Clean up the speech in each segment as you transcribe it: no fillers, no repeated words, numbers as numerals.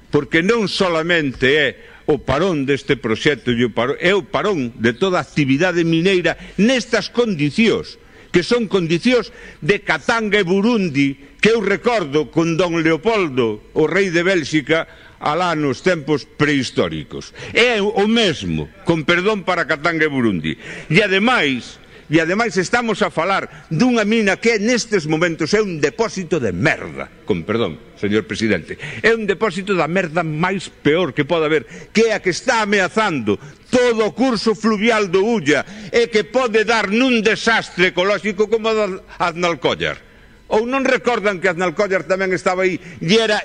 porque non solamente é o parón deste proxecto, é o parón de toda a actividade mineira nestas condicións, que son condicións de Katanga e Burundi, que eu recordo con don Leopoldo, o rei de Bélxica, alá nos tempos prehistóricos. É o mesmo, con perdón para Katanga e Burundi. E ademais estamos a falar dunha mina que nestes momentos é un depósito de merda, con perdón, señor presidente, é un depósito da merda máis peor que pode haber, que é a que está ameazando todo o curso fluvial do Ulla e que pode dar nun desastre ecolóxico como Aznalcóllar. Ou non recordan que Aznalcóllar tamén estaba aí e era,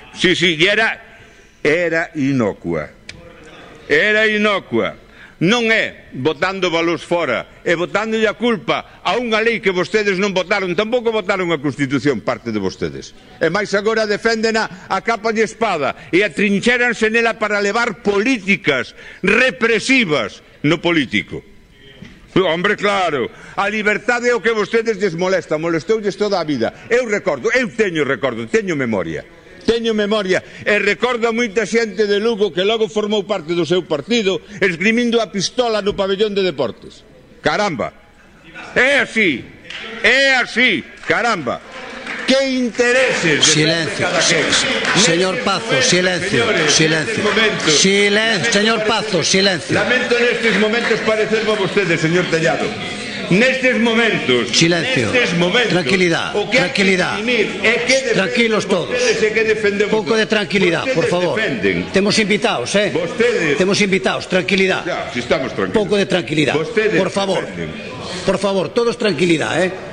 era inocua. Era inocua. Non é botando valores fora, é botándolle a culpa a unha lei que vostedes non votaron, tampouco votaron a Constitución, parte de vostedes. E máis agora deféndena a capa de espada e atrincheranse nela para levar políticas represivas no político. Hombre, claro, a liberdade é o que vostedes lles molesta, molestoulles toda a vida. Eu teño recordo, teño memoria. Teño memoria e recordo a moita xente de Lugo que logo formou parte do seu partido esgrimindo a pistola no pabellón de deportes. Caramba, é así, caramba. Que intereses silencio, señor Pazo, silencio, silencio, silencio, señor Pazo, silencio. Lamento nestes momentos parecerme a vostedes, señor Tellado. Nestes momentos, silencio, tranquilidad, tranquilidad, tranquilos todos, pouco de tranquilidad, por favor. Temos invitados, temos invitados, tranquilidad, pouco de tranquilidad, por favor, todos tranquilidad,